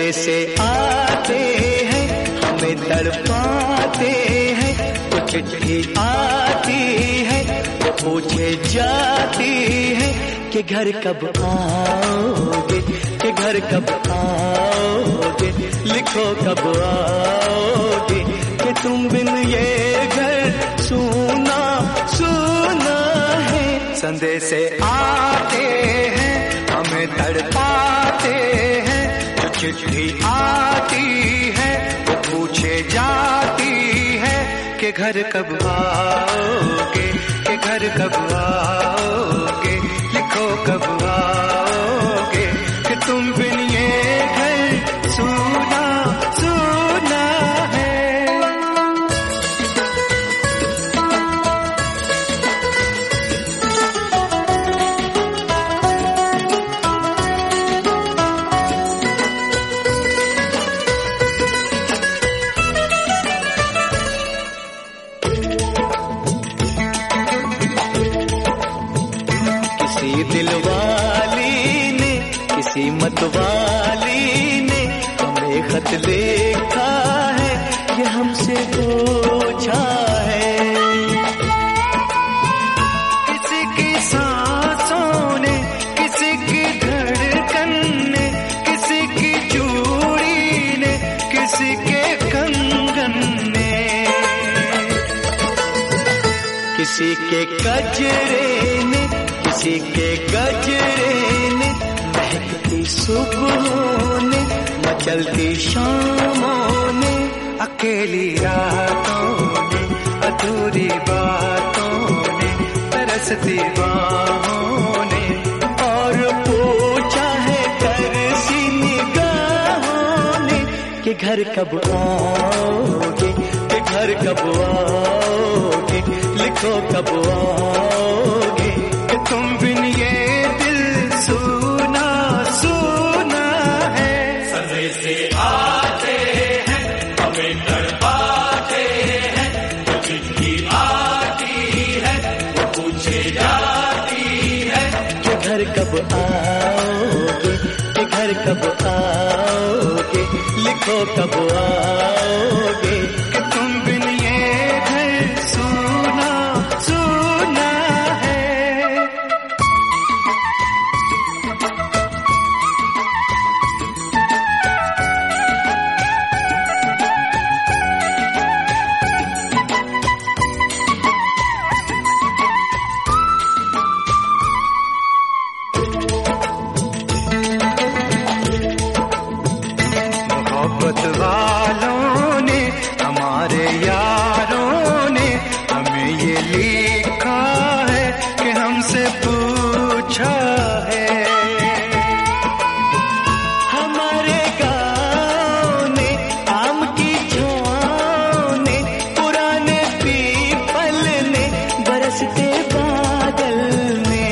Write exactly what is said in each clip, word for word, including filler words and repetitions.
संदेशे आते हैं, हमें तड़पाते हैं। वो चिट्ठी आती है, वो पूछे जाती है कि घर कब आओगे, कि घर कब आओगे, लिखो कब आओगे, कि तुम बिन ये घर सूना सूना है। संदेशे आते हैं, हमें तड़पाते हैं। जो चिट्ठी आती है, वो पूछे जाती है कि घर कब आओगे, कि घर कब आओगे, लिखो कब आओगे, कि तुम बिन ये घर सूना सूना है। किसी दिलवाली ने, किसी मतवाली ने हमें खत लिखा है, ये हमसे पूछा है। किसी की सांसों ने, किसी की धड़कन ने, किसी की चूड़ी ने, किसी के कंगन ने, किसी के गजरे ने, किसी के गजरे ने, महकती सुबहों ने, मचलती शामों ने, अकेली रातों ने, अधूरी बातों ने, तरसती बाहों ने, और पूछा है तरसी निगाहों ने कि घर कब आओगे, कि घर कब आओगे, लिखो कब आओगे, तुम बिन ये दिल सूना सूना है। संदेशे आते हैं, हमें तड़पाते हैं। वो चिट्ठी आती है, वो पूछे जाती है कि घर कब आओगे, कि घर कब आओगे, लिखो कब आओगे, कि तुम बिन ये घर सूना सूना है। मोहब्बत वालों ने, हमारे यारों ने हमें ये लिखा है कि हमसे पूछा है। हमारे गाँव ने, आम की छाँव ने, पुराने पीपल ने, बरसते बादल ने,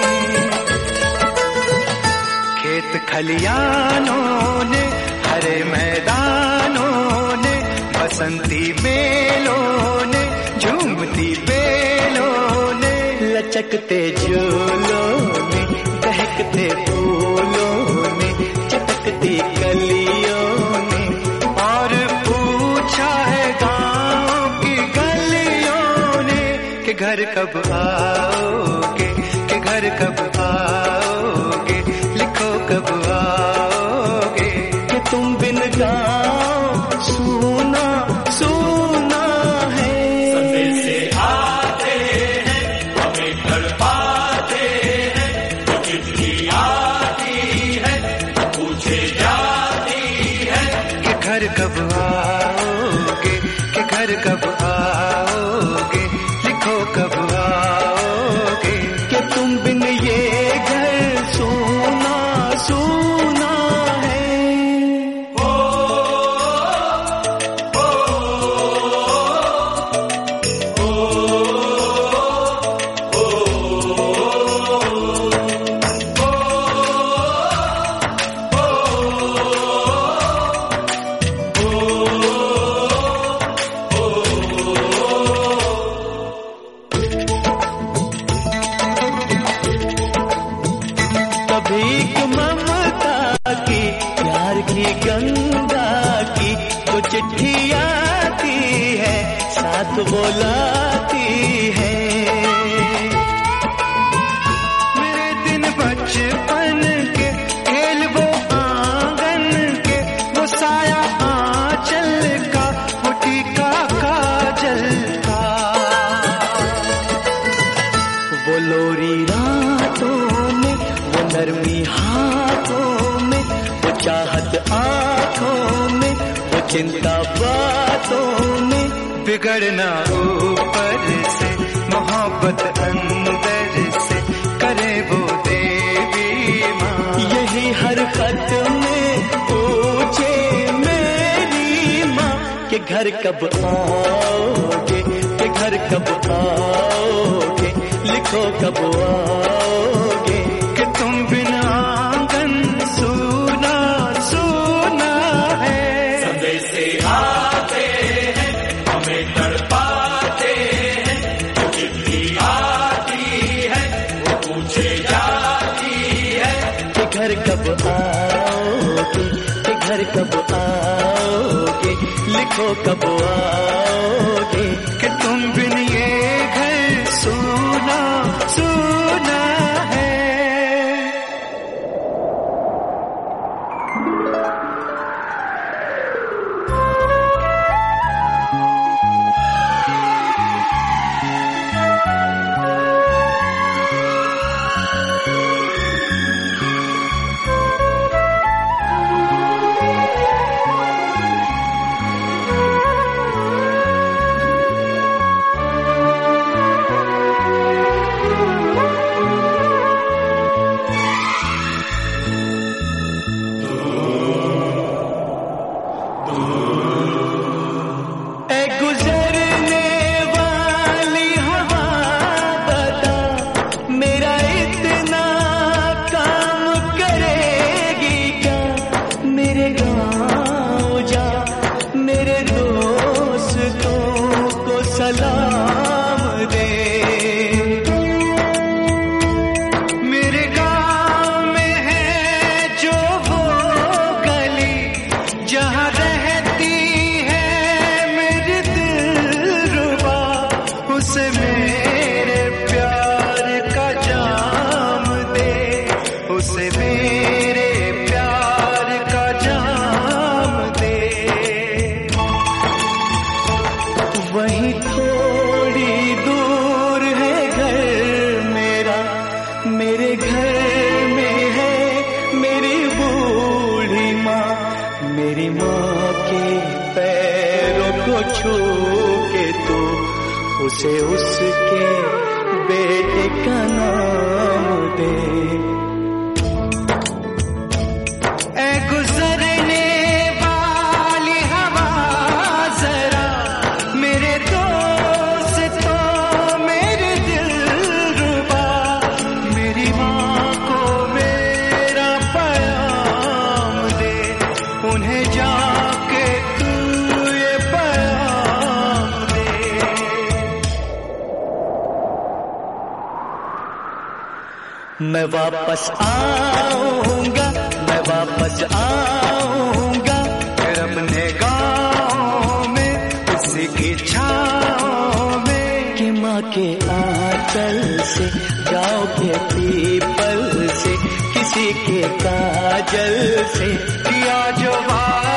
खेत खलियानों ने, हरे मैदानों ने, बसंती मेलों ने, झूमती बेलों ने, लचकते झूलों ने, दहकते फूलों ने, चटकती कलियों ने, और पूछा है गाँव की गलियों ने कि घर कब आओगे, कि घर कब आओगे, लिखो कब आओगे, कि तुम बिन गाँव सूना सूना है। संदेशे आते हैं, हमें तड़पाते हैं। वो चिट्ठी आती है, पूछे जाती है कि घर कब आओगे, कि घर कब आओगे, लिखो कब आओगे, कि तुम बिन ये घर सूना सूना है। ओ चंदा की जो चिट्ठी आती है साथ बोलाती है। मेरे दिन बचपन के खेल वो आंगन के, वो साया आंचल का, वो टीका काजल का, वो लोरी रातों में, वो नरमी हाथों में, वो चाहत आँखों में, वो चिंता बातों में। बिगड़ना ऊपर से, मोहब्बत अंदर से, करे वो देवी माँ। यही हर खत में पूछे मेरी माँ कि घर कब आओगे, कि घर कब आओगे, लिखो कब आओगे, कि तुम बिना आंगन सूना सूना है। संदेश से आते हैं, हमें तड़पाते हैं, जो चिट्ठी आती है वो पूछे जाती है कि घर कब आओगे, कि घर कब आओगे, लिखो कब आओगे, कि तुम बिन ये घर सूना सूना है। सलाम दे, मेरे गाँव में है जो वो गली जहाँ रहती है मेरी दिलरुबा, उसे मेरे प्यार का जाम दे, उसे मेरे प्यार का जाम दे। वहीं थोड़ी दूर है घर मेरा, मेरे घर में है मेरी बूढ़ी माँ, मेरी माँ के पैरों को छू के तो उसे उसके बेटे का नाम दे। ऐ गुजरने वाली हवा जरा मेरे दोस्तों मेरे दिलरुबा, मेरी माँ को मेरा पैगाम दे, उन्हें जाके तू ये पैगाम दे। मैं वापस आऊंगा, मैं वापस आऊंगा, फिर अपने गाँव में उसी की छाँव में, कि माँ के आंचल से, गाँव के पीपल से, किसी के काजल से किया जो